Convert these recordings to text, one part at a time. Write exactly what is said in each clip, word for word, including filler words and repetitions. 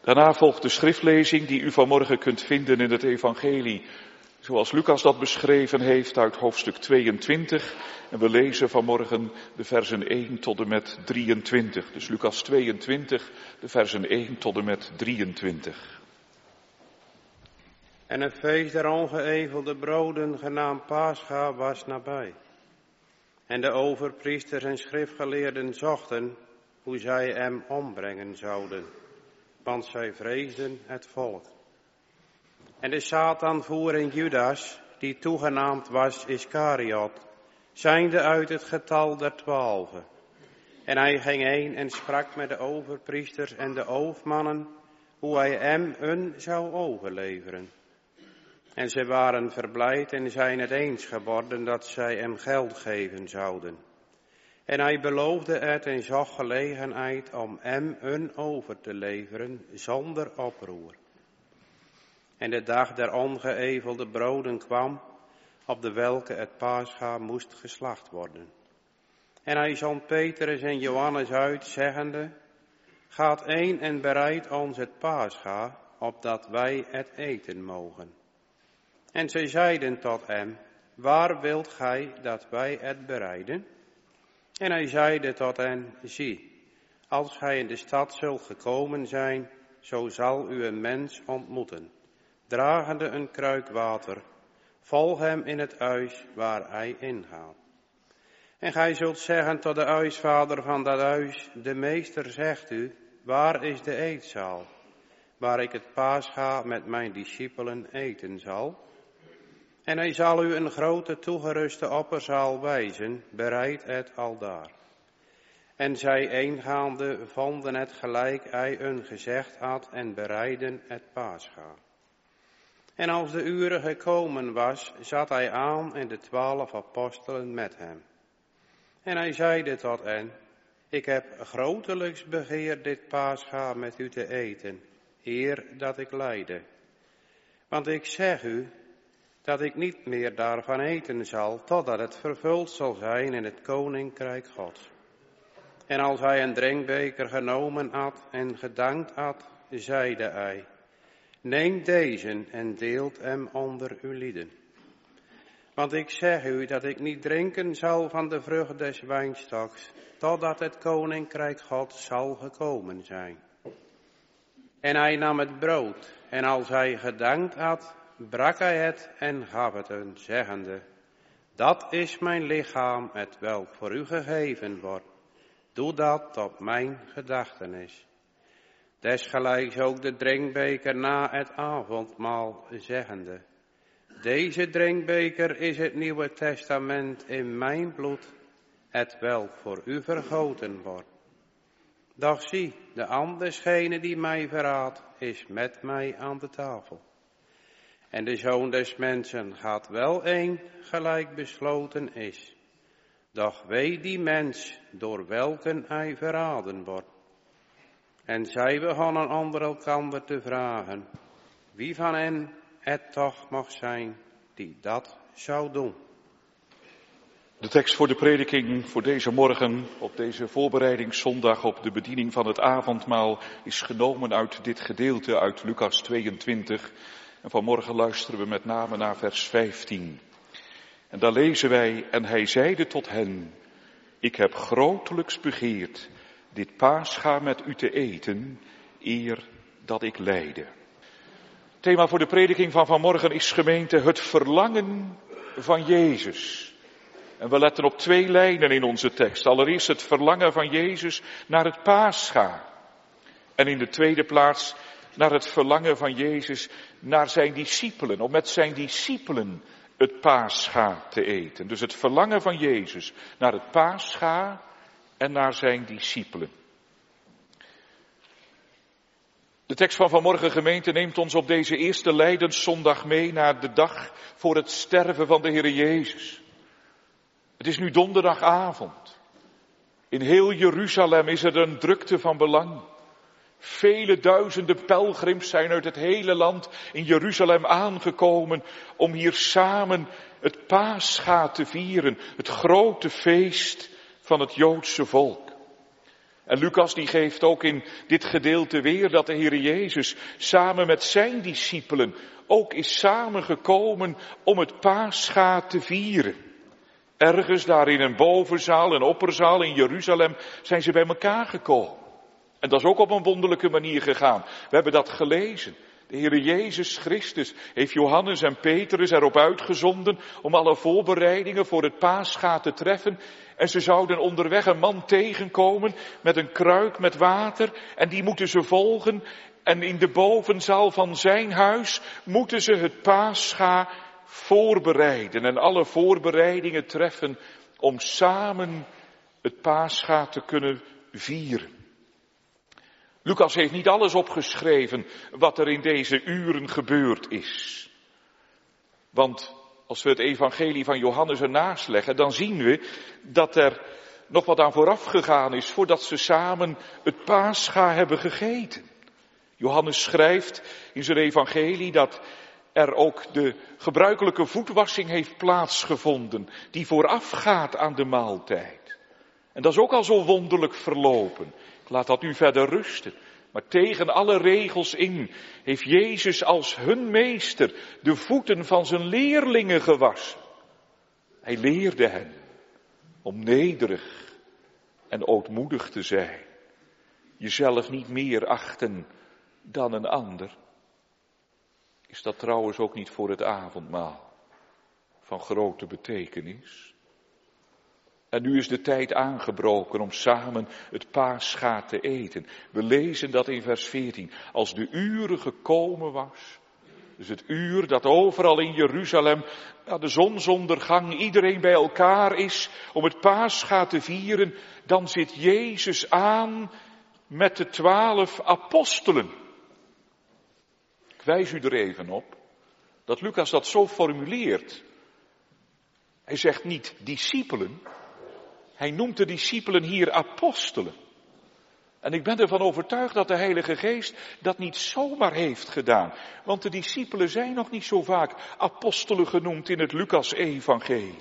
Daarna volgt de schriftlezing die u vanmorgen kunt vinden in het evangelie, zoals Lucas dat beschreven heeft uit hoofdstuk tweeëntwintig. En we lezen vanmorgen de versen één tot en met drieëntwintig. Dus Lucas tweeëntwintig, de versen één tot en met drieëntwintig. En het feest der ongeëvelde broden, genaamd Pascha, was nabij. En de overpriesters en schriftgeleerden zochten hoe zij hem ombrengen zouden, want zij vreesden het volk. En de Satan voer in Judas, die toegenaamd was Iskariot, zijnde uit het getal der twaalfen. En hij ging heen en sprak met de overpriesters en de hoofdmannen, hoe hij hem hun zou overleveren. En zij waren verblijd en zijn het eens geworden dat zij hem geld geven zouden. En hij beloofde het en zag gelegenheid om hem hun over te leveren zonder oproer. En de dag der ongeëvelde broden kwam, op de welke het Pascha moest geslacht worden. En hij zond Petrus en Johannes uit, zeggende, gaat een en bereid ons het Pascha, opdat wij het eten mogen. En zij zeiden tot hem, waar wilt gij dat wij het bereiden? En hij zeide tot hen, zie, als gij in de stad zult gekomen zijn, zo zal u een mens ontmoeten, dragende een kruik water, volg hem in het huis waar hij ingaat. En gij zult zeggen tot de huisvader van dat huis, de meester zegt u, waar is de eetzaal, waar ik het Pascha met mijn discipelen eten zal? En hij zal u een grote toegeruste opperzaal wijzen, bereid het aldaar. En zij eengaande vonden het gelijk hij hun gezegd had en bereidden het Pascha. En als de uren gekomen was, zat hij aan en de twaalf apostelen met hem. En hij zeide tot hen, ik heb grotelijks begeerd dit Pascha met u te eten, eer dat ik lijde. Want ik zeg u, dat ik niet meer daarvan eten zal, totdat het vervuld zal zijn in het koninkrijk Gods. En als hij een drinkbeker genomen had en gedankt had, zeide hij, neem deze en deelt hem onder uw lieden. Want ik zeg u dat ik niet drinken zal van de vrucht des wijnstoks, totdat het koninkrijk Gods zal gekomen zijn. En hij nam het brood, en als hij gedankt had, brak hij het en gaf het hun, zeggende, dat is mijn lichaam, het welk voor u gegeven wordt. Doe dat tot mijn gedachtenis. Desgelijks ook de drinkbeker na het avondmaal, zeggende, deze drinkbeker is het Nieuwe Testament in mijn bloed, het welk voor u vergoten wordt. Doch zie, de andersgene die mij verraadt, is met mij aan de tafel. En de Zoon des Mensen gaat wel een, gelijk besloten is. Doch wee die mens, door welken hij verraden wordt. En zij begonnen onder elkander te vragen, wie van hen het toch mag zijn die dat zou doen. De tekst voor de prediking voor deze morgen, op deze voorbereidingszondag op de bediening van het avondmaal, is genomen uit dit gedeelte uit Lucas tweeëntwintig. En vanmorgen luisteren we met name naar vers vijftien. En daar lezen wij, en hij zeide tot hen, ik heb grotelijks begeerd dit Pascha met u te eten, eer dat ik lijde. Het thema voor de prediking van vanmorgen is, gemeente, het verlangen van Jezus. En we letten op twee lijnen in onze tekst. Allereerst het verlangen van Jezus naar het Pascha. En in de tweede plaats naar het verlangen van Jezus naar zijn discipelen, om met zijn discipelen het Pascha te eten. Dus het verlangen van Jezus naar het Pascha en naar zijn discipelen. De tekst van vanmorgen, gemeente, neemt ons op deze eerste Lijdenszondag mee naar de dag voor het sterven van de Heere Jezus. Het is nu donderdagavond. In heel Jeruzalem is er een drukte van belang. Vele duizenden pelgrims zijn uit het hele land in Jeruzalem aangekomen om hier samen het Pascha te vieren, het grote feest van het Joodse volk. En Lucas die geeft ook in dit gedeelte weer dat de Heer Jezus samen met zijn discipelen ook is samengekomen om het Pascha te vieren. Ergens daar in een bovenzaal, een opperzaal in Jeruzalem zijn ze bij elkaar gekomen. En dat is ook op een wonderlijke manier gegaan. We hebben dat gelezen. De Heer Jezus Christus heeft Johannes en Petrus erop uitgezonden om alle voorbereidingen voor het Pascha te treffen. En ze zouden onderweg een man tegenkomen met een kruik met water en die moeten ze volgen. En in de bovenzaal van zijn huis moeten ze het Pascha voorbereiden en alle voorbereidingen treffen om samen het Pascha te kunnen vieren. Lucas heeft niet alles opgeschreven wat er in deze uren gebeurd is. Want als we het evangelie van Johannes ernaast leggen, dan zien we dat er nog wat aan vooraf gegaan is voordat ze samen het Pascha hebben gegeten. Johannes schrijft in zijn evangelie dat er ook de gebruikelijke voetwassing heeft plaatsgevonden die voorafgaat aan de maaltijd. En dat is ook al zo wonderlijk verlopen. Ik laat dat nu verder rusten. Maar tegen alle regels in heeft Jezus als hun meester de voeten van zijn leerlingen gewassen. Hij leerde hen om nederig en ootmoedig te zijn. Jezelf niet meer achten dan een ander. Is dat trouwens ook niet voor het avondmaal van grote betekenis? En nu is de tijd aangebroken om samen het Pascha te eten. We lezen dat in vers veertien. Als de uren gekomen was, dus het uur dat overal in Jeruzalem, na de zonsondergang, iedereen bij elkaar is om het Pascha te vieren, dan zit Jezus aan met de twaalf apostelen. Ik wijs u er even op dat Lucas dat zo formuleert. Hij zegt niet discipelen. Hij noemt de discipelen hier apostelen. En ik ben ervan overtuigd dat de Heilige Geest dat niet zomaar heeft gedaan. Want de discipelen zijn nog niet zo vaak apostelen genoemd in het Lucas-evangelie.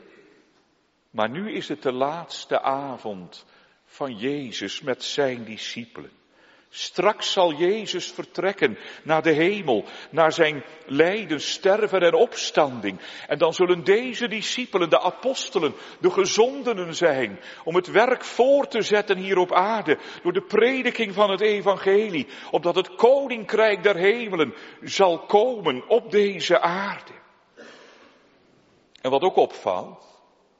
Maar nu is het de laatste avond van Jezus met zijn discipelen. Straks zal Jezus vertrekken naar de hemel, naar zijn lijden, sterven en opstanding. En dan zullen deze discipelen, de apostelen, de gezondenen zijn om het werk voor te zetten hier op aarde door de prediking van het evangelie, opdat het koninkrijk der hemelen zal komen op deze aarde. En wat ook opvalt,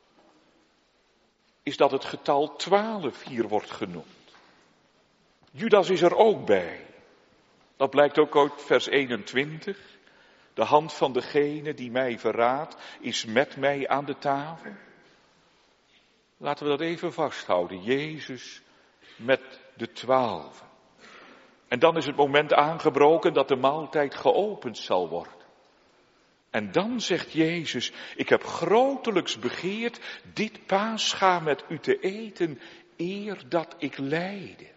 is dat het getal twaalf hier wordt genoemd. Judas is er ook bij. Dat blijkt ook uit vers eenentwintig. De hand van degene die mij verraadt is met mij aan de tafel. Laten we dat even vasthouden. Jezus met de twaalf. En dan is het moment aangebroken dat de maaltijd geopend zal worden. En dan zegt Jezus, ik heb grotelijks begeerd dit Pascha met u te eten, eer dat ik lijde.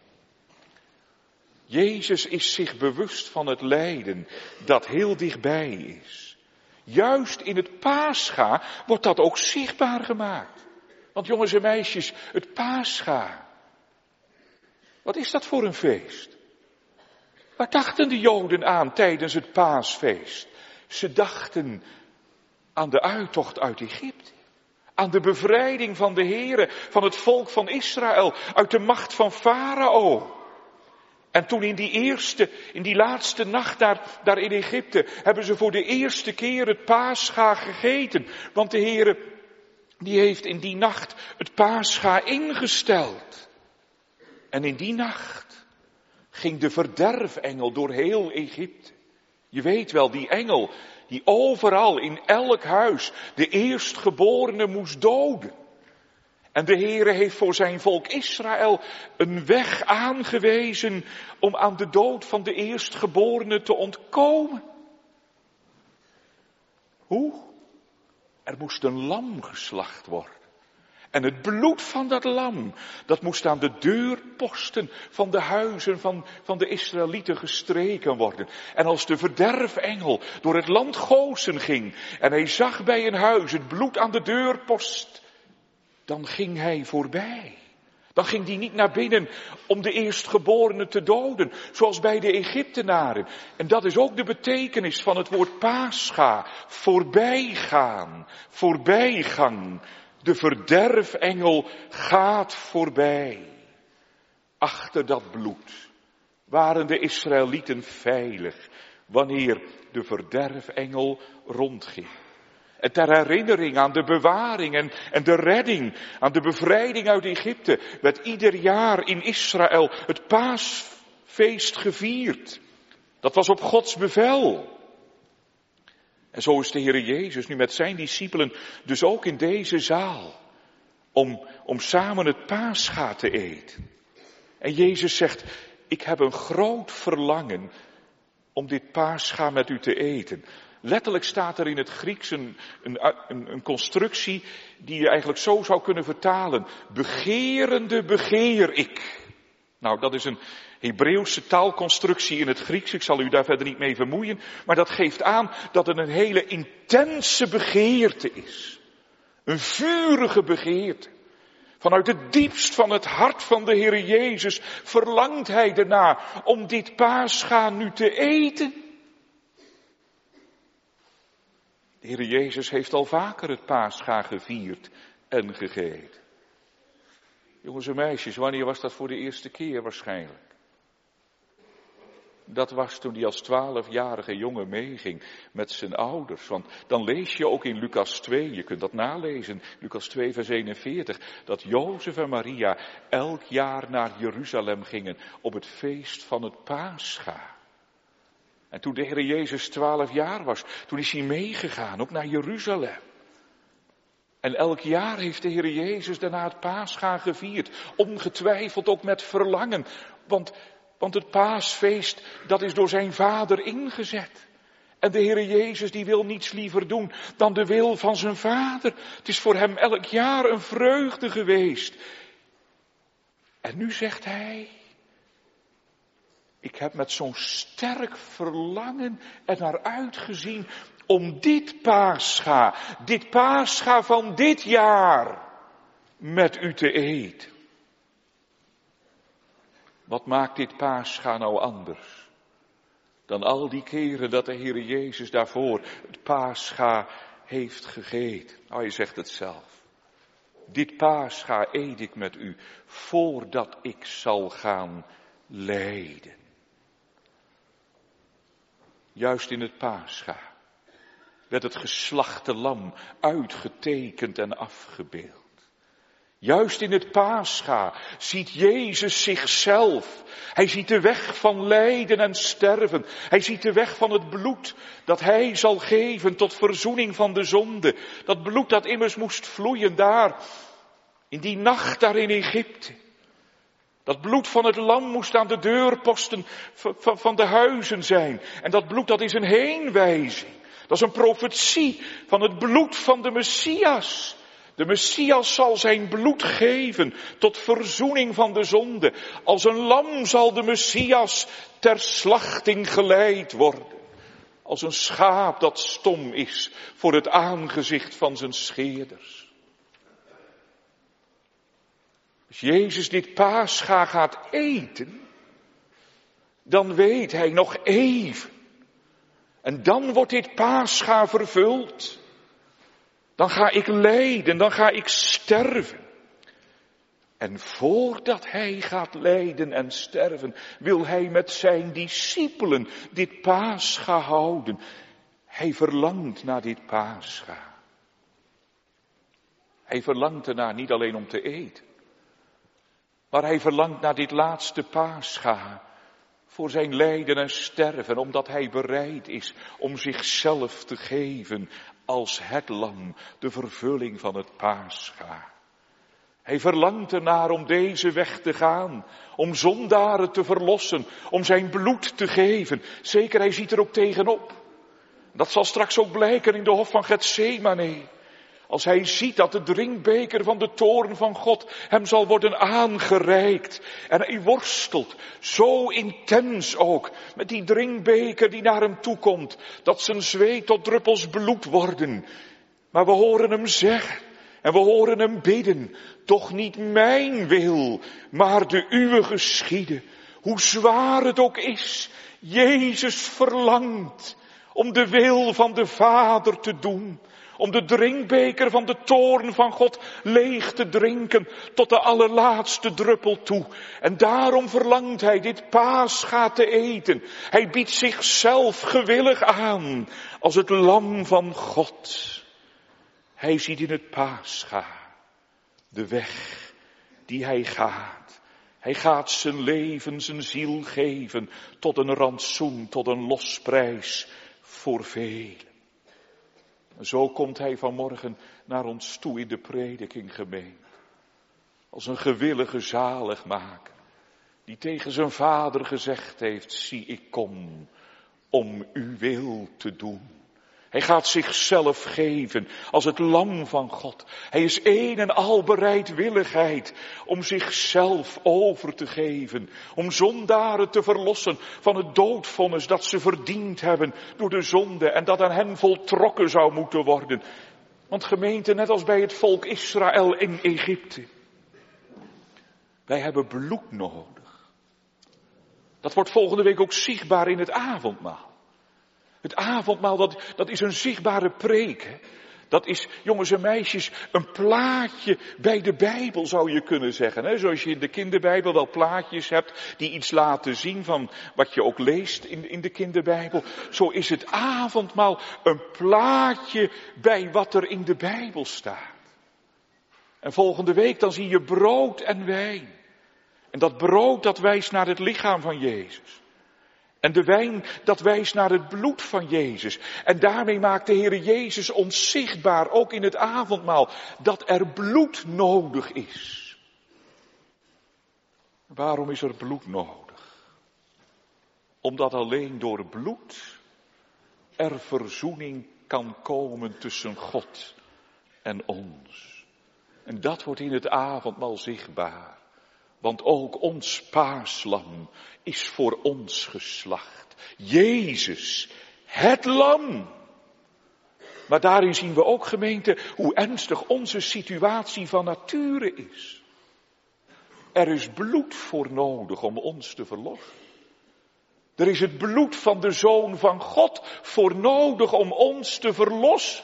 Jezus is zich bewust van het lijden dat heel dichtbij is. Juist in het Pascha wordt dat ook zichtbaar gemaakt. Want jongens en meisjes, het Pascha, wat is dat voor een feest? Waar dachten de Joden aan tijdens het Paasfeest? Ze dachten aan de uittocht uit Egypte. Aan de bevrijding van de Heere, van het volk van Israël, uit de macht van Farao. En toen in die eerste, in die laatste nacht daar, daar in Egypte, hebben ze voor de eerste keer het Pascha gegeten. Want de Heere, die heeft in die nacht het Pascha ingesteld. En in die nacht ging de verderfengel door heel Egypte. Je weet wel, die engel die overal in elk huis de eerstgeborene moest doden. En de Heere heeft voor zijn volk Israël een weg aangewezen om aan de dood van de eerstgeborene te ontkomen. Hoe? Er moest een lam geslacht worden. En het bloed van dat lam, dat moest aan de deurposten van de huizen van, van de Israëlieten gestreken worden. En als de verderfengel door het land Gozen ging en hij zag bij een huis het bloed aan de deurpost, dan ging hij voorbij. Dan ging hij niet naar binnen om de eerstgeborene te doden, zoals bij de Egyptenaren. En dat is ook de betekenis van het woord Pascha. Voorbijgaan, voorbijgang. De verderfengel gaat voorbij. Achter dat bloed waren de Israëlieten veilig wanneer de verderfengel rondging. En ter herinnering aan de bewaring en, en de redding, aan de bevrijding uit Egypte, werd ieder jaar in Israël het paasfeest gevierd. Dat was op Gods bevel. En zo is de Heere Jezus nu met zijn discipelen dus ook in deze zaal, om, om samen het Pascha te eten. En Jezus zegt, ik heb een groot verlangen om dit Pascha met u te eten. Letterlijk staat er in het Grieks een, een, een, een constructie die je eigenlijk zo zou kunnen vertalen. Begerende begeer ik. Nou, dat is een Hebreeuwse taalconstructie in het Grieks. Ik zal u daar verder niet mee vermoeien. Maar dat geeft aan dat het een hele intense begeerte is. Een vurige begeerte. Vanuit het diepst van het hart van de Heere Jezus verlangt hij ernaar om dit Pascha nu te eten. De Heere Jezus heeft al vaker het Pascha gevierd en gegeten. Jongens en meisjes, wanneer was dat voor de eerste keer waarschijnlijk? Dat was toen hij als twaalfjarige jongen meeging met zijn ouders. Want dan lees je ook in Lucas twee, je kunt dat nalezen, Lucas twee vers eenenveertig, dat Jozef en Maria elk jaar naar Jeruzalem gingen op het feest van het Pascha. En toen de Heer Jezus twaalf jaar was, toen is hij meegegaan, ook naar Jeruzalem. En elk jaar heeft de Heer Jezus daarna het Pascha gevierd. Ongetwijfeld ook met verlangen. Want, want het paasfeest, dat is door zijn vader ingezet. En de Heer Jezus die wil niets liever doen dan de wil van zijn vader. Het is voor hem elk jaar een vreugde geweest. En nu zegt hij, ik heb met zo'n sterk verlangen er naar uitgezien om dit Pascha, dit Pascha van dit jaar, met u te eten. Wat maakt dit Pascha nou anders dan al die keren dat de Heere Jezus daarvoor het Pascha heeft gegeten? Nou, je zegt het zelf. Dit Pascha eet ik met u voordat ik zal gaan lijden. Juist in het Pascha werd het geslachte lam uitgetekend en afgebeeld. Juist in het Pascha ziet Jezus zichzelf. Hij ziet de weg van lijden en sterven. Hij ziet de weg van het bloed dat hij zal geven tot verzoening van de zonde. Dat bloed dat immers moest vloeien daar, in die nacht daar in Egypte. Dat bloed van het lam moest aan de deurposten van de huizen zijn. En dat bloed dat is een heenwijzing. Dat is een profetie van het bloed van de Messias. De Messias zal zijn bloed geven tot verzoening van de zonde. Als een lam zal de Messias ter slachting geleid worden. Als een schaap dat stom is voor het aangezicht van zijn scheerders. Als Jezus dit Pascha gaat eten, dan weet hij nog even. En dan wordt dit Pascha vervuld. Dan ga ik lijden, dan ga ik sterven. En voordat hij gaat lijden en sterven, wil hij met zijn discipelen dit Pascha houden. Hij verlangt naar dit Pascha. Hij verlangt ernaar niet alleen om te eten, maar hij verlangt naar dit laatste Pascha voor zijn lijden en sterven, omdat hij bereid is om zichzelf te geven als het lam, de vervulling van het Pascha. Hij verlangt ernaar om deze weg te gaan, om zondaren te verlossen, om zijn bloed te geven. Zeker, hij ziet er ook tegenop. Dat zal straks ook blijken in de hof van Getsemane. Als hij ziet dat de drinkbeker van de toorn van God hem zal worden aangereikt. En hij worstelt zo intens ook met die drinkbeker die naar hem toe komt. Dat zijn zweet tot druppels bloed worden. Maar we horen hem zeggen, En we horen hem bidden, toch niet mijn wil, maar de uwe geschieden. Hoe zwaar het ook is, Jezus verlangt om de wil van de Vader te doen. Om de drinkbeker van de toorn van God leeg te drinken tot de allerlaatste druppel toe. En daarom verlangt hij dit paascha te eten. Hij biedt zichzelf gewillig aan als het lam van God. Hij ziet in het paascha de weg die hij gaat. Hij gaat zijn leven, zijn ziel geven tot een rantsoen, tot een losprijs voor velen. En zo komt hij vanmorgen naar ons toe in de prediking, gemeente. Als een gewillige zaligmaker, die tegen zijn vader gezegd heeft, zie ik kom om uw wil te doen. Hij gaat zichzelf geven als het lam van God. Hij is een en al bereidwilligheid om zichzelf over te geven. Om zondaren te verlossen van het doodvonnis dat ze verdiend hebben door de zonde. En dat aan hen voltrokken zou moeten worden. Want gemeente, net als bij het volk Israël in Egypte. Wij hebben bloed nodig. Dat wordt volgende week ook zichtbaar in het avondmaal. Het avondmaal, dat, dat is een zichtbare preek. Hè? Dat is, jongens en meisjes, een plaatje bij de Bijbel, zou je kunnen zeggen. Hè? Zoals je in de kinderbijbel wel plaatjes hebt die iets laten zien van wat je ook leest in, in de kinderbijbel. Zo is het avondmaal een plaatje bij wat er in de Bijbel staat. En volgende week dan zie je brood en wijn. En dat brood dat wijst naar het lichaam van Jezus. En de wijn, dat wijst naar het bloed van Jezus. En daarmee maakt de Heere Jezus ons zichtbaar, ook in het avondmaal, dat er bloed nodig is. Waarom is er bloed nodig? Omdat alleen door bloed er verzoening kan komen tussen God en ons. En dat wordt in het avondmaal zichtbaar. Want ook ons paaslam is voor ons geslacht. Jezus, het lam. Maar daarin zien we ook, gemeente, hoe ernstig onze situatie van nature is. Er is bloed voor nodig om ons te verlossen. Er is het bloed van de Zoon van God voor nodig om ons te verlossen.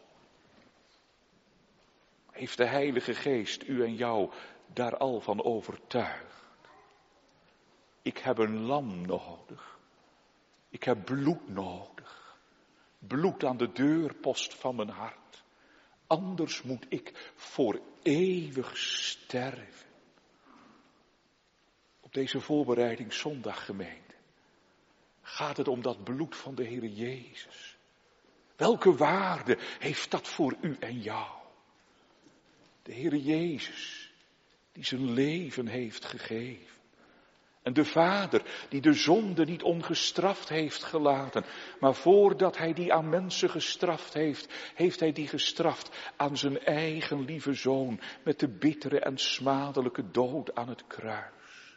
Heeft de Heilige Geest u en jou daar al van overtuigd? Ik heb een lam nodig. Ik heb bloed nodig. Bloed aan de deurpost van mijn hart. Anders moet ik voor eeuwig sterven. Op deze voorbereidingszondag, gemeente, gaat het om dat bloed van de Heere Jezus. Welke waarde heeft dat voor u en jou? De Heere Jezus, die zijn leven heeft gegeven. En de Vader, die de zonde niet ongestraft heeft gelaten. Maar voordat hij die aan mensen gestraft heeft, heeft hij die gestraft aan zijn eigen lieve Zoon. Met de bittere en smadelijke dood aan het kruis.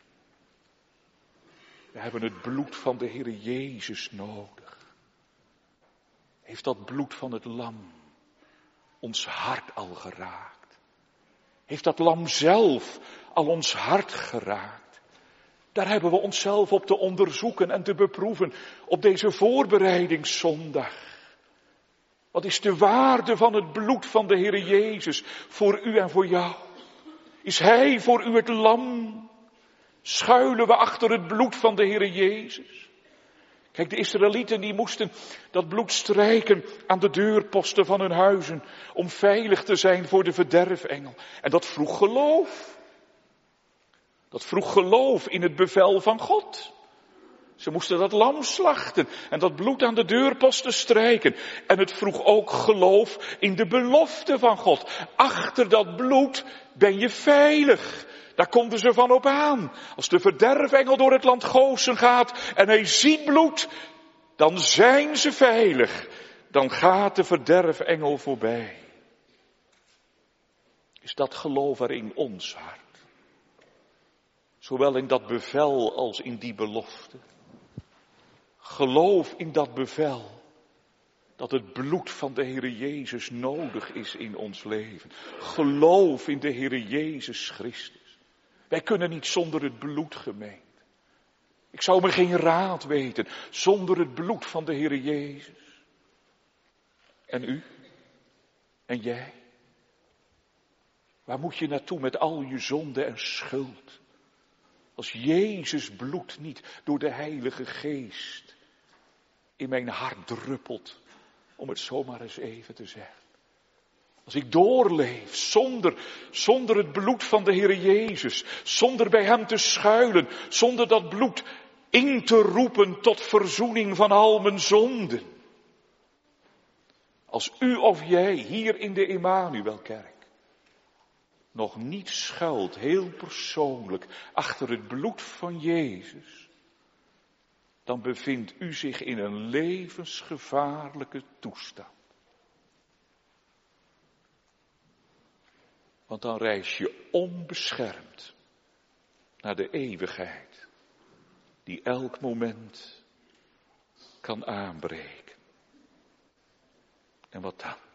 We hebben het bloed van de Heere Jezus nodig. Heeft dat bloed van het lam ons hart al geraakt? Heeft dat lam zelf al ons hart geraakt? Daar hebben we onszelf op te onderzoeken en te beproeven op deze voorbereidingszondag. Wat is de waarde van het bloed van de Heere Jezus voor u en voor jou? Is Hij voor u het lam? Schuilen we achter het bloed van de Heere Jezus? Kijk, de Israëlieten die moesten dat bloed strijken aan de deurposten van hun huizen om veilig te zijn voor de verderfengel. En dat vroeg geloof. Dat vroeg geloof in het bevel van God. Ze moesten dat lam slachten en dat bloed aan de deurposten strijken. En het vroeg ook geloof in de belofte van God. Achter dat bloed ben je veilig. Daar konden ze van op aan. Als de verderfengel door het land Gozen gaat en hij ziet bloed, dan zijn ze veilig. Dan gaat de verderfengel voorbij. Is dat geloof er in ons hart? Zowel in dat bevel als in die belofte. Geloof in dat bevel. dat het bloed van de Heere Jezus nodig is in ons leven. Geloof in de Heere Jezus Christus. Wij kunnen niet zonder het bloed, gemeente. Ik zou me geen raad weten zonder het bloed van de Heere Jezus. En u? En jij? Waar moet je naartoe met al je zonde en schuld? Als Jezus bloed niet door de Heilige Geest in mijn hart druppelt, om het zomaar eens even te zeggen. Als ik doorleef zonder, zonder het bloed van de Heere Jezus, zonder bij Hem te schuilen, zonder dat bloed in te roepen tot verzoening van al mijn zonden. Als u of jij hier in de Emmanuelkerk nog niet schuilt, heel persoonlijk, achter het bloed van Jezus, dan bevindt u zich in een levensgevaarlijke toestand. Want dan reis je onbeschermd naar de eeuwigheid, die elk moment kan aanbreken. En wat dan?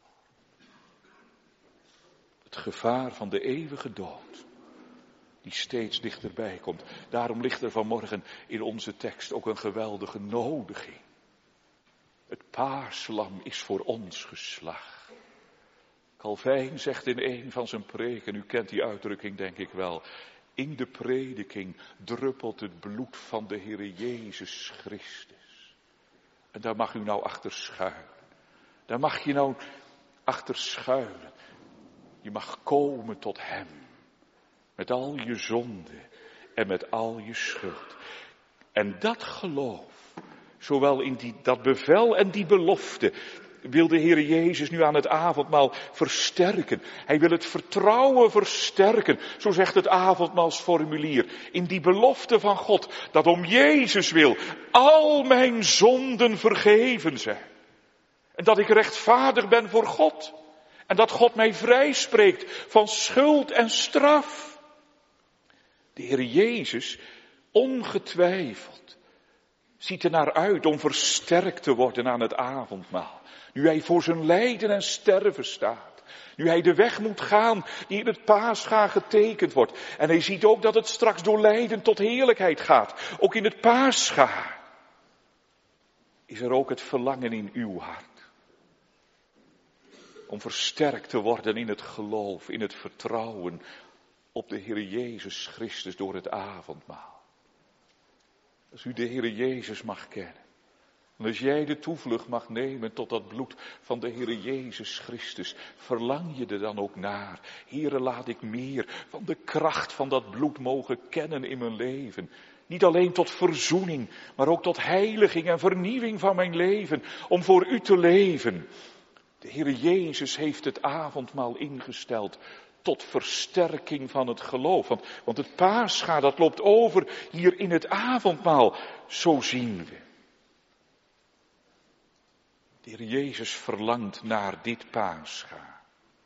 Het gevaar van de eeuwige dood, die steeds dichterbij komt. Daarom ligt er vanmorgen in onze tekst ook een geweldige nodiging. Het paaslam is voor ons geslacht. Calvijn zegt in een van zijn preken, u kent die uitdrukking denk ik wel, in de prediking druppelt het bloed van de Heere Jezus Christus. En daar mag u nou achter schuilen. Daar mag je nou achter schuilen. Je mag komen tot Hem. Met al je zonde en met al je schuld. En dat geloof, zowel in die, dat bevel en die belofte, wil de Heere Jezus nu aan het avondmaal versterken. Hij wil het vertrouwen versterken, zo zegt het avondmaalsformulier. In die belofte van God, dat om Jezus wil al mijn zonden vergeven zijn. En dat ik rechtvaardig ben voor God. En dat God mij vrijspreekt van schuld en straf. De Heere Jezus, ongetwijfeld, ziet er naar uit om versterkt te worden aan het avondmaal. Nu hij voor zijn lijden en sterven staat. Nu hij de weg moet gaan die in het paascha getekend wordt. En hij ziet ook dat het straks door lijden tot heerlijkheid gaat. Ook in het paascha is er ook het verlangen in uw hart. Om versterkt te worden in het geloof, in het vertrouwen op de Heere Jezus Christus door het avondmaal. Als u de Heere Jezus mag kennen. En als jij de toevlucht mag nemen tot dat bloed van de Heere Jezus Christus, verlang je er dan ook naar. Heere, laat ik meer van de kracht van dat bloed mogen kennen in mijn leven. Niet alleen tot verzoening, maar ook tot heiliging en vernieuwing van mijn leven. Om voor u te leven. De Heere Jezus heeft het avondmaal ingesteld tot versterking van het geloof. Want, want het paascha, dat loopt over hier in het avondmaal. Zo zien we. De Heer Jezus verlangt naar dit paascha.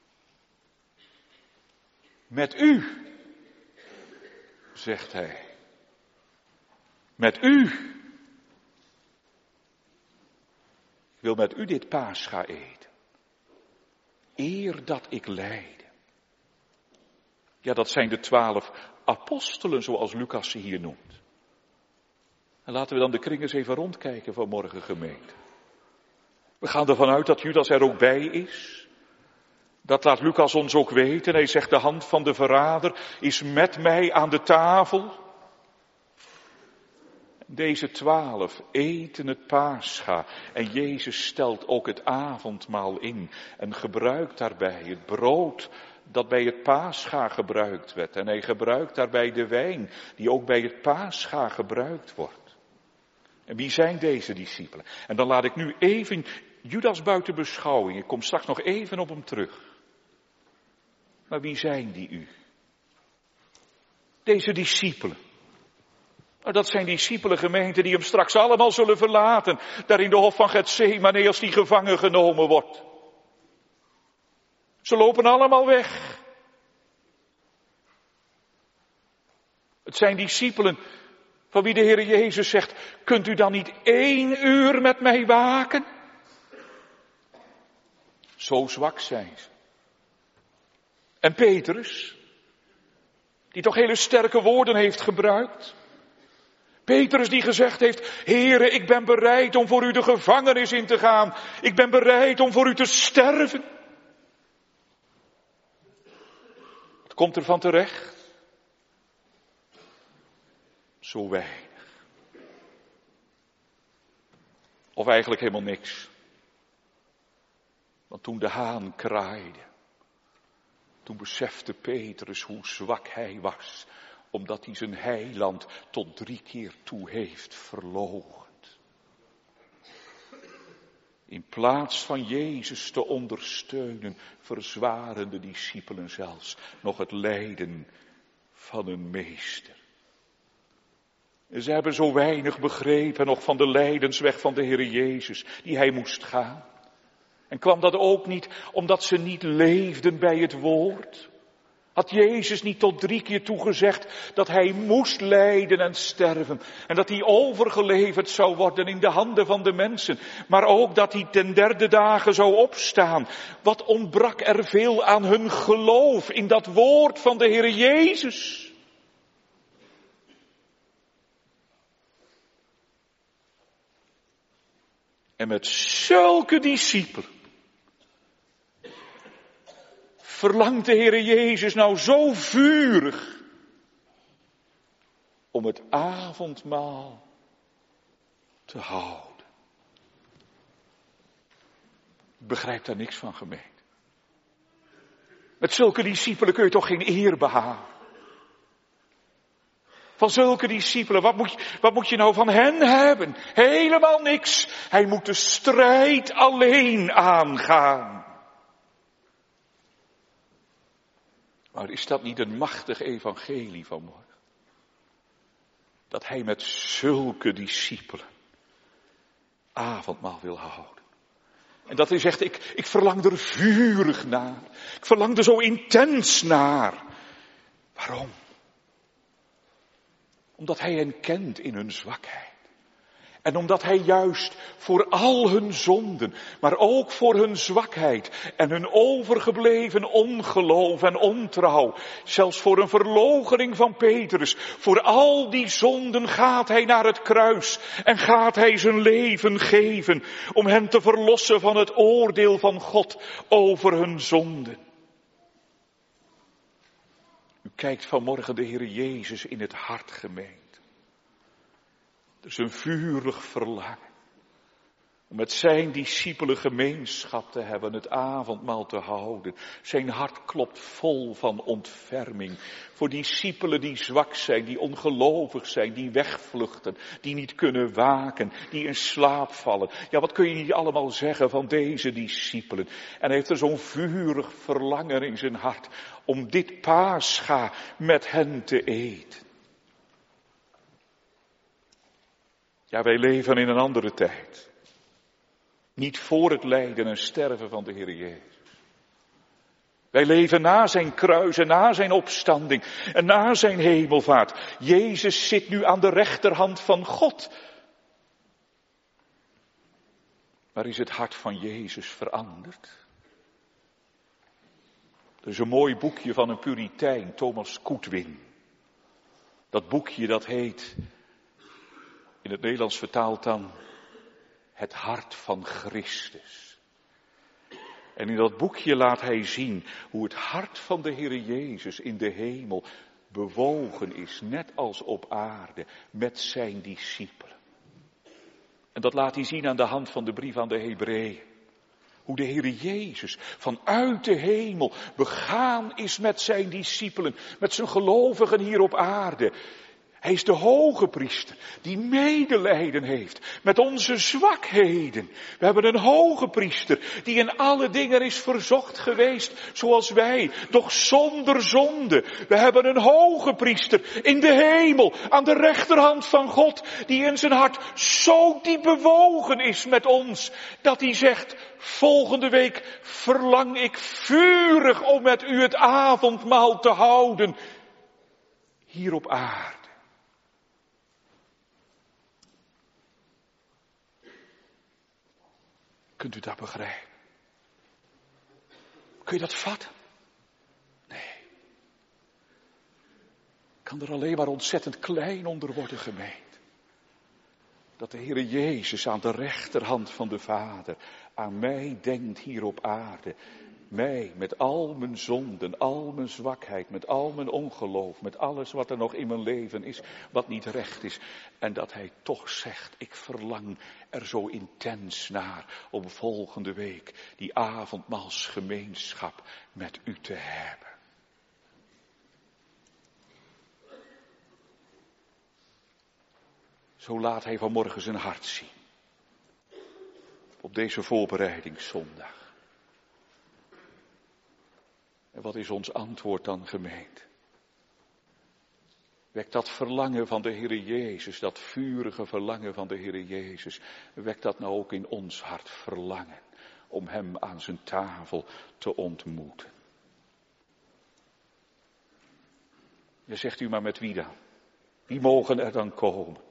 Met u, zegt hij. Met u. Ik wil met u dit paascha eten. Eer dat ik lijde. Ja, dat zijn de twaalf apostelen, zoals Lucas ze hier noemt. En laten we dan de kring eens even rondkijken vanmorgen, gemeente. We gaan ervan uit dat Judas er ook bij is. Dat laat Lucas ons ook weten. Hij zegt, de hand van de verrader is met mij aan de tafel. Deze twaalf eten het paascha. En Jezus stelt ook het avondmaal in. En gebruikt daarbij het brood dat bij het paascha gebruikt werd. En hij gebruikt daarbij de wijn die ook bij het paascha gebruikt wordt. En wie zijn deze discipelen? En dan laat ik nu even Judas buiten beschouwing. Ik kom straks nog even op hem terug. Maar wie zijn die u? Deze discipelen. Nou, dat zijn discipelen, gemeenten, die hem straks allemaal zullen verlaten. Daar in de hof van Getsemane als die gevangen genomen wordt. Ze lopen allemaal weg. Het zijn discipelen van wie de Heer Jezus zegt, kunt u dan niet één uur met mij waken? Zo zwak zijn ze. En Petrus, die toch hele sterke woorden heeft gebruikt. Petrus die gezegd heeft, Heere, ik ben bereid om voor u de gevangenis in te gaan. Ik ben bereid om voor u te sterven. Wat komt er van terecht? Zo weinig. Of eigenlijk helemaal niks. Want toen de haan kraaide, toen besefte Petrus hoe zwak hij was, omdat hij zijn heiland tot drie keer toe heeft verloochend. In plaats van Jezus te ondersteunen, verzwaren de discipelen zelfs nog het lijden van hun meester. En ze hebben zo weinig begrepen nog van de lijdensweg van de Heer Jezus, die hij moest gaan. En kwam dat ook niet omdat ze niet leefden bij het woord? Had Jezus niet tot drie keer toe gezegd dat hij moest lijden en sterven. En dat hij overgeleverd zou worden in de handen van de mensen. Maar ook dat hij ten derde dagen zou opstaan. Wat ontbrak er veel aan hun geloof in dat woord van de Heer Jezus. En met zulke discipelen verlangt de Heere Jezus nou zo vurig om het avondmaal te houden. Ik begrijp daar niks van, gemeente. Met zulke discipelen kun je toch geen eer behalen. Van zulke discipelen, wat moet, je, wat moet je nou van hen hebben? Helemaal niks. Hij moet de strijd alleen aangaan. Maar is dat niet een machtig evangelie vanmorgen? Dat hij met zulke discipelen avondmaal wil houden. En dat hij zegt, ik, ik verlang er vurig naar. Ik verlang er zo intens naar. Waarom? Omdat hij hen kent in hun zwakheid. En omdat hij juist voor al hun zonden, maar ook voor hun zwakheid en hun overgebleven ongeloof en ontrouw, zelfs voor een verloochening van Petrus, voor al die zonden gaat hij naar het kruis en gaat hij zijn leven geven om hen te verlossen van het oordeel van God over hun zonden. U kijkt vanmorgen de Heer Jezus in het hart, gemeente. Dus een vurig verlangen om met zijn discipelen gemeenschap te hebben, het avondmaal te houden. Zijn hart klopt vol van ontferming voor discipelen die zwak zijn, die ongelovig zijn, die wegvluchten, die niet kunnen waken, die in slaap vallen. Ja, wat kun je niet allemaal zeggen van deze discipelen? En hij heeft er zo'n vurig verlangen in zijn hart om dit Pascha met hen te eten. Ja, wij leven in een andere tijd. Niet voor het lijden en sterven van de Heer Jezus. Wij leven na zijn kruis en na zijn opstanding en na zijn hemelvaart. Jezus zit nu aan de rechterhand van God. Maar is het hart van Jezus veranderd? Er is een mooi boekje van een Puritein, Thomas Koetwin. Dat boekje dat heet, in het Nederlands vertaald dan, Het hart van Christus. En in dat boekje laat hij zien hoe het hart van de Heere Jezus in de hemel bewogen is, net als op aarde, met zijn discipelen. En dat laat hij zien aan de hand van de brief aan de Hebreeën. Hoe de Heere Jezus vanuit de hemel begaan is met zijn discipelen, met zijn gelovigen hier op aarde. Hij is de hoge priester die medelijden heeft met onze zwakheden. We hebben een hoge priester die in alle dingen is verzocht geweest zoals wij, doch zonder zonde. We hebben een hoge priester in de hemel aan de rechterhand van God die in zijn hart zo diep bewogen is met ons dat hij zegt, volgende week verlang ik vurig om met u het avondmaal te houden hier op aarde. Kunt u dat begrijpen? Kun je dat vatten? Nee. Ik kan er alleen maar ontzettend klein onder worden gemeend. Dat de Heere Jezus aan de rechterhand van de Vader aan mij denkt hier op aarde. Mij met al mijn zonden, al mijn zwakheid, met al mijn ongeloof, met alles wat er nog in mijn leven is, wat niet recht is. En dat hij toch zegt, ik verlang er zo intens naar om volgende week die avondmaalsgemeenschap met u te hebben. Zo laat hij vanmorgen zijn hart zien. Op deze voorbereidingszondag. En wat is ons antwoord dan, gemeente? Wekt dat verlangen van de Heere Jezus, dat vurige verlangen van de Heere Jezus, wekt dat nou ook in ons hart verlangen om hem aan zijn tafel te ontmoeten? Ja, zegt u maar met wie dan? Wie mogen er dan komen?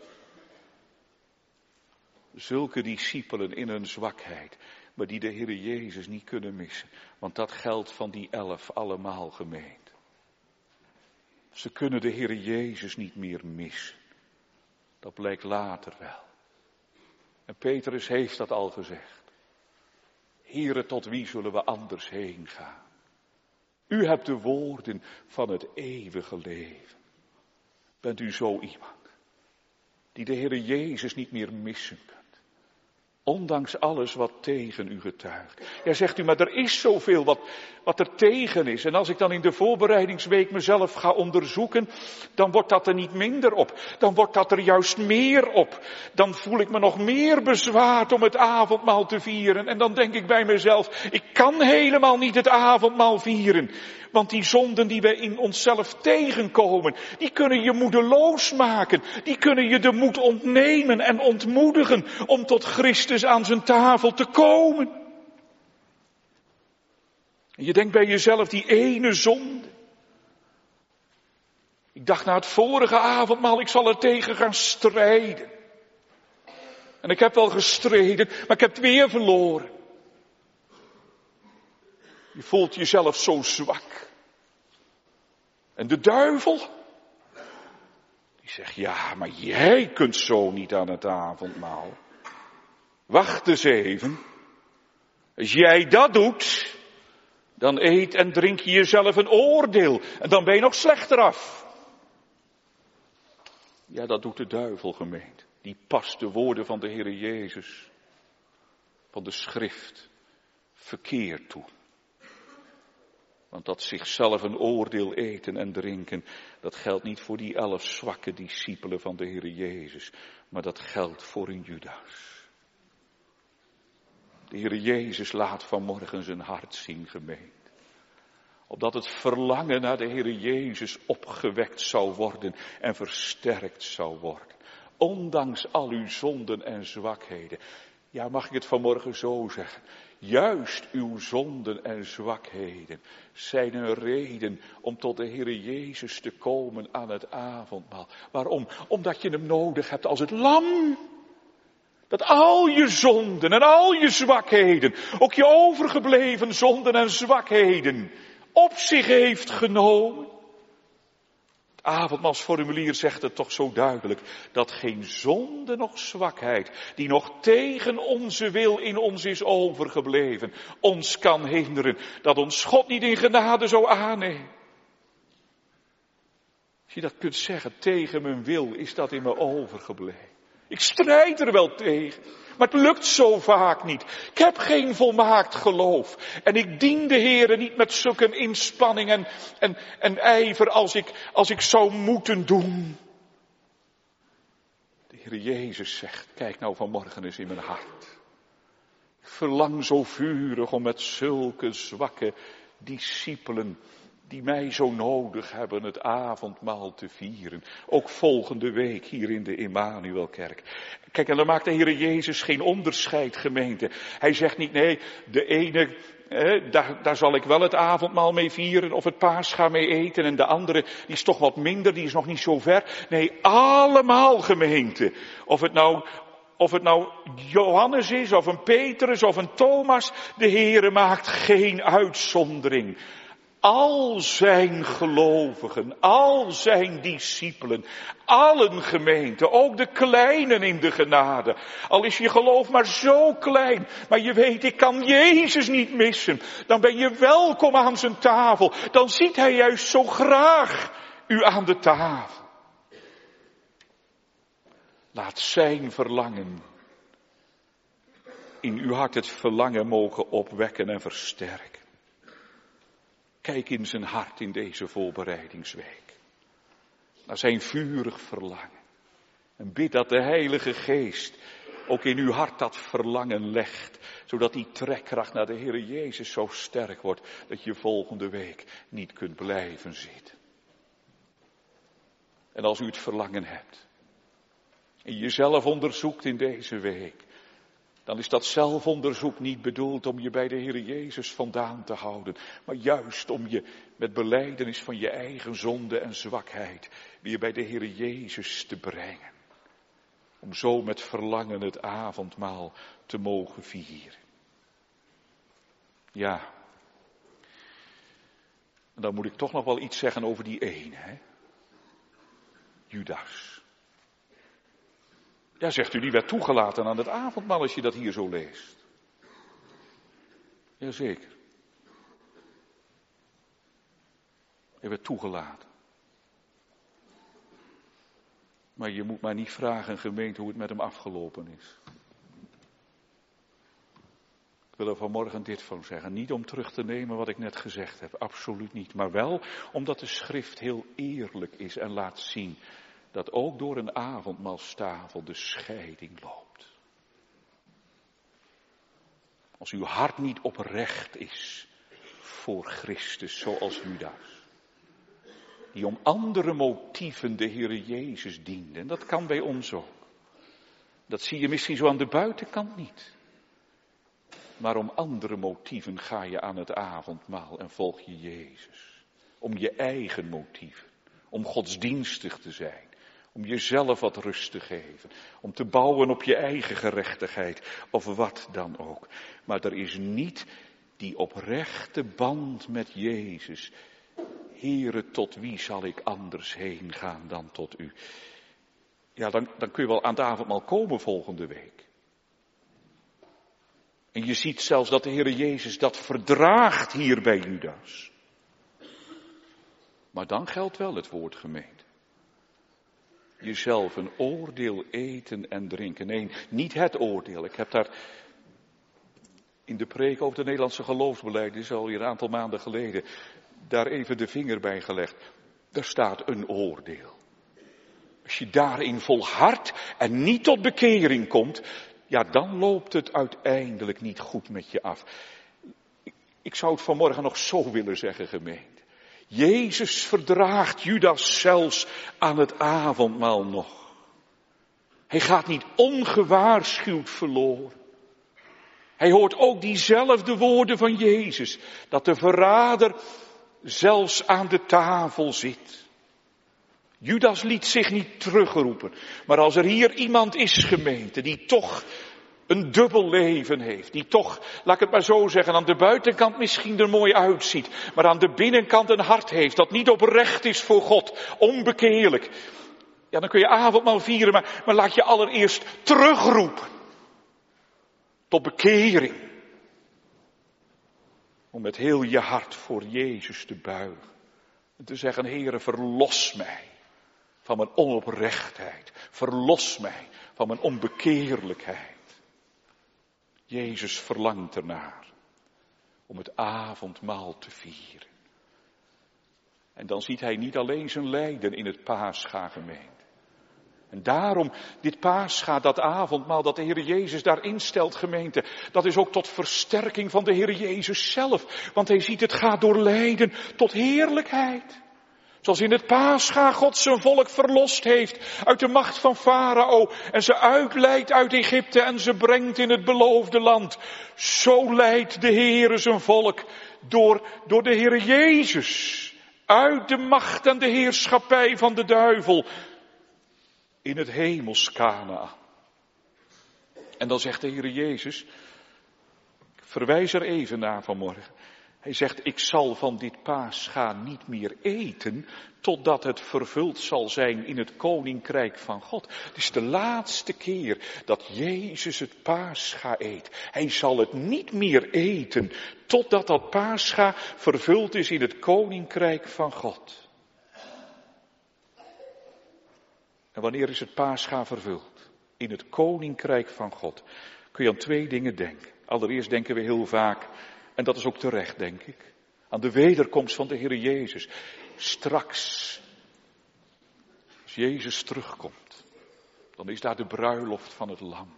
Zulke discipelen in hun zwakheid, maar die de Heere Jezus niet kunnen missen. Want dat geldt van die elf allemaal, gemeend. Ze kunnen de Heere Jezus niet meer missen. Dat blijkt later wel. En Petrus heeft dat al gezegd. Heere, tot wie zullen we anders heen gaan? U hebt de woorden van het eeuwige leven. Bent u zo iemand die de Heere Jezus niet meer missen kunt? Ondanks alles wat tegen u getuigt. Ja, zegt u, maar er is zoveel wat, wat er tegen is. En als ik dan in de voorbereidingsweek mezelf ga onderzoeken, dan wordt dat er niet minder op. Dan wordt dat er juist meer op. Dan voel ik me nog meer bezwaard om het avondmaal te vieren. En dan denk ik bij mezelf, ik kan helemaal niet het avondmaal vieren. Want die zonden die we in onszelf tegenkomen, die kunnen je moedeloos maken. Die kunnen je de moed ontnemen en ontmoedigen om tot Christus aan zijn tafel te komen. En je denkt bij jezelf, die ene zonde. Ik dacht na het vorige avondmaal, ik zal er tegen gaan strijden. En ik heb wel gestreden, maar ik heb het weer verloren. Je voelt jezelf zo zwak. En de duivel, die zegt, ja, maar jij kunt zo niet aan het avondmaal. Wacht eens even. Als jij dat doet, dan eet en drink je jezelf een oordeel. En dan ben je nog slechter af. Ja, dat doet de duivel, gemeente. Die past de woorden van de Heere Jezus, van de schrift, verkeerd toe. Want dat zichzelf een oordeel eten en drinken, dat geldt niet voor die elf zwakke discipelen van de Heere Jezus, maar dat geldt voor een Judas. De Heere Jezus laat vanmorgen zijn hart zien, gemeente. Opdat het verlangen naar de Heere Jezus opgewekt zou worden en versterkt zou worden. Ondanks al uw zonden en zwakheden. Ja, mag ik het vanmorgen zo zeggen? Juist uw zonden en zwakheden zijn een reden om tot de Heere Jezus te komen aan het avondmaal. Waarom? Omdat je hem nodig hebt als het lam. Dat al je zonden en al je zwakheden, ook je overgebleven zonden en zwakheden, op zich heeft genomen. Het avondmaalsformulier zegt het toch zo duidelijk, dat geen zonde noch zwakheid, die nog tegen onze wil in ons is overgebleven, ons kan hinderen, dat ons God niet in genade zou aannemen. Als je dat kunt zeggen, tegen mijn wil is dat in me overgebleven. Ik strijd er wel tegen, maar het lukt zo vaak niet. Ik heb geen volmaakt geloof. En ik dien de Heere niet met zulke inspanning en, en, en ijver als ik, als ik zou moeten doen. De Heere Jezus zegt, kijk nou vanmorgen eens in mijn hart. Ik verlang zo vurig om met zulke zwakke discipelen, die mij zo nodig hebben, het avondmaal te vieren. Ook volgende week hier in de Emmanuelkerk. Kijk, en dan maakt de Heere Jezus geen onderscheid, gemeente. Hij zegt niet, nee, de ene, eh, daar, daar zal ik wel het avondmaal mee vieren of het paascha mee eten. En de andere, die is toch wat minder, die is nog niet zo ver. Nee, allemaal, gemeente. Of het nou Of het nou Johannes is, of een Petrus, of een Thomas, de Heere maakt geen uitzondering. Al zijn gelovigen, al zijn discipelen, allen gemeenten, ook de kleinen in de genade. Al is je geloof maar zo klein, maar je weet, ik kan Jezus niet missen. Dan ben je welkom aan zijn tafel. Dan ziet hij juist zo graag u aan de tafel. Laat zijn verlangen in uw hart het verlangen mogen opwekken en versterken. Kijk in zijn hart in deze voorbereidingsweek. Naar zijn vurig verlangen. En bid dat de Heilige Geest ook in uw hart dat verlangen legt. Zodat die trekkracht naar de Heer Jezus zo sterk wordt. Dat je volgende week niet kunt blijven zitten. En als u het verlangen hebt. En jezelf onderzoekt in deze week. Dan is dat zelfonderzoek niet bedoeld om je bij de Heer Jezus vandaan te houden. Maar juist om je met belijdenis van je eigen zonde en zwakheid weer bij de Heer Jezus te brengen. Om zo met verlangen het avondmaal te mogen vieren. Ja. En dan moet ik toch nog wel iets zeggen over die ene, hè. Judas. Ja, zegt u, die werd toegelaten aan het avondmaal als je dat hier zo leest. Jazeker. Hij werd toegelaten. Maar je moet maar niet vragen, gemeente, hoe het met hem afgelopen is. Ik wil er vanmorgen dit van zeggen. Niet om terug te nemen wat ik net gezegd heb. Absoluut niet. Maar wel omdat de schrift heel eerlijk is en laat zien dat ook door een avondmaalstafel de scheiding loopt. Als uw hart niet oprecht is voor Christus, zoals Judas. Die om andere motieven de Heere Jezus diende. En dat kan bij ons ook. Dat zie je misschien zo aan de buitenkant niet. Maar om andere motieven ga je aan het avondmaal en volg je Jezus. Om je eigen motieven. Om godsdienstig te zijn. Om jezelf wat rust te geven. Om te bouwen op je eigen gerechtigheid. Of wat dan ook. Maar er is niet die oprechte band met Jezus. Heere, tot wie zal ik anders heen gaan dan tot u? Ja, dan, dan kun je wel aan het avondmaal komen volgende week. En je ziet zelfs dat de Heere Jezus dat verdraagt hier bij Judas. Maar dan geldt wel het woord, gemeente. Jezelf een oordeel eten en drinken. Nee, niet het oordeel. Ik heb daar in de preek over de Nederlandse geloofsbelijdenis al een aantal maanden geleden daar even de vinger bij gelegd. Daar staat een oordeel. Als je daarin volhardt en niet tot bekering komt, ja, dan loopt het uiteindelijk niet goed met je af. Ik, ik zou het vanmorgen nog zo willen zeggen, gemeente. Jezus verdraagt Judas zelfs aan het avondmaal nog. Hij gaat niet ongewaarschuwd verloren. Hij hoort ook diezelfde woorden van Jezus, dat de verrader zelfs aan de tafel zit. Judas liet zich niet terugroepen, maar als er hier iemand is, gemeente, die toch een dubbel leven heeft, die toch, laat ik het maar zo zeggen, aan de buitenkant misschien er mooi uitziet, maar aan de binnenkant een hart heeft dat niet oprecht is voor God, onbekeerlijk. Ja, dan kun je avondmaal vieren, maar, maar laat je allereerst terugroepen tot bekering. Om met heel je hart voor Jezus te buigen. En te zeggen, Heere, verlos mij van mijn onoprechtheid. Verlos mij van mijn onbekeerlijkheid. Jezus verlangt ernaar om het avondmaal te vieren. En dan ziet hij niet alleen zijn lijden in het Pascha, gemeente. En daarom, dit Pascha, dat avondmaal, dat de Heer Jezus daar instelt, gemeente, dat is ook tot versterking van de Heer Jezus zelf. Want hij ziet, het gaat door lijden tot heerlijkheid. Zoals in het Pascha God zijn volk verlost heeft uit de macht van Farao en ze uitleidt uit Egypte en ze brengt in het beloofde land. Zo leidt de Heer zijn volk door, door de Heer Jezus uit de macht en de heerschappij van de duivel in het hemels Kanaan. En dan zegt de Heer Jezus, ik verwijs er even naar vanmorgen. Hij zegt, ik zal van dit Pascha niet meer eten, totdat het vervuld zal zijn in het Koninkrijk van God. Het is de laatste keer dat Jezus het Pascha eet. Hij zal het niet meer eten, totdat dat Pascha vervuld is in het Koninkrijk van God. En wanneer is het Pascha vervuld? In het Koninkrijk van God. Kun je aan twee dingen denken. Allereerst denken we heel vaak, en dat is ook terecht, denk ik, aan de wederkomst van de Heer Jezus. Straks, als Jezus terugkomt, dan is daar de bruiloft van het Lam.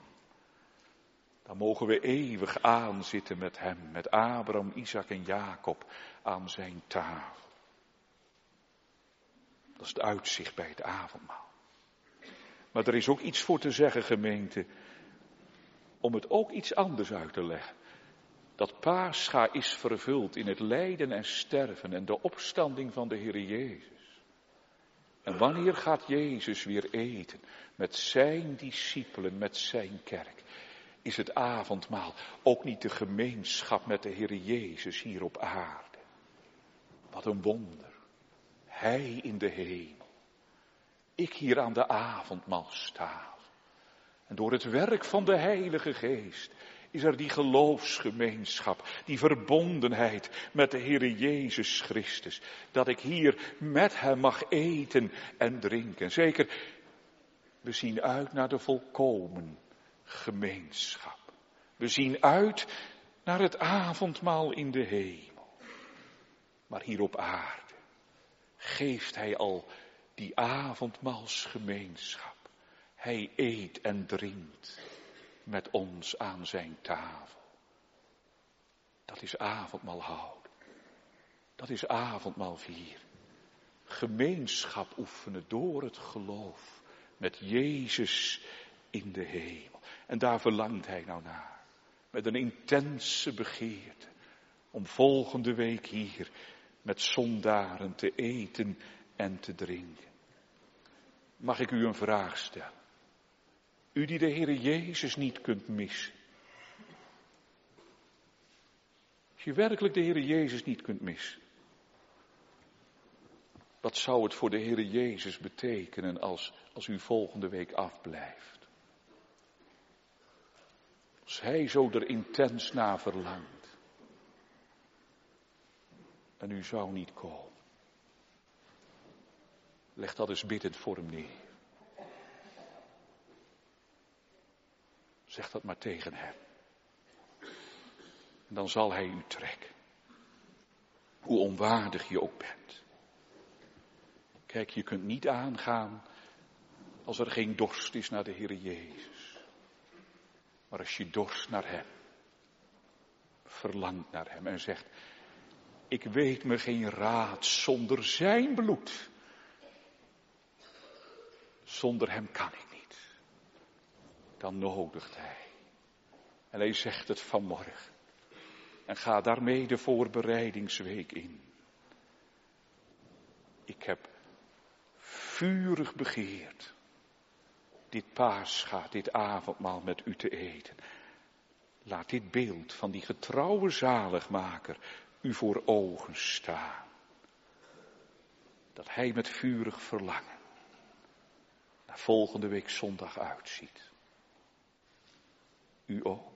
Dan mogen we eeuwig aanzitten met hem, met Abraham, Isaac en Jacob aan zijn tafel. Dat is het uitzicht bij het avondmaal. Maar er is ook iets voor te zeggen, gemeente, om het ook iets anders uit te leggen. Dat Pascha is vervuld in het lijden en sterven en de opstanding van de Heer Jezus. En wanneer gaat Jezus weer eten met zijn discipelen, met zijn kerk? Is het avondmaal ook niet de gemeenschap met de Heer Jezus hier op aarde? Wat een wonder. Hij in de hemel. Ik hier aan de avondmaalstafel. En door het werk van de Heilige Geest is er die geloofsgemeenschap, die verbondenheid met de Heere Jezus Christus. Dat ik hier met hem mag eten en drinken. Zeker, we zien uit naar de volkomen gemeenschap. We zien uit naar het avondmaal in de hemel. Maar hier op aarde geeft hij al die avondmaalsgemeenschap. Hij eet en drinkt met ons aan zijn tafel. Dat is avondmaal houden. Dat is avondmaal vieren. Gemeenschap oefenen door het geloof met Jezus in de hemel. En daar verlangt hij nou naar. Met een intense begeerte. Om volgende week hier met zondaren te eten en te drinken. Mag ik u een vraag stellen? U die de Heere Jezus niet kunt missen. Als je werkelijk de Heere Jezus niet kunt missen. Wat zou het voor de Heere Jezus betekenen als, als u volgende week afblijft? Als hij zo er intens naar verlangt. En u zou niet komen. Leg dat eens biddend voor hem neer. Zeg dat maar tegen hem. En dan zal hij u trekken. Hoe onwaardig je ook bent. Kijk, je kunt niet aangaan als er geen dorst is naar de Heere Jezus. Maar als je dorst naar hem. Verlangt naar hem en zegt. Ik weet me geen raad zonder zijn bloed. Zonder hem kan ik niet. Dan nodigt hij. En hij zegt het vanmorgen. En ga daarmee de voorbereidingsweek in. Ik heb vurig begeerd. Dit Pascha, dit avondmaal met u te eten. Laat dit beeld van die getrouwe zaligmaker u voor ogen staan. Dat hij met vurig verlangen naar volgende week zondag uitziet. U ook.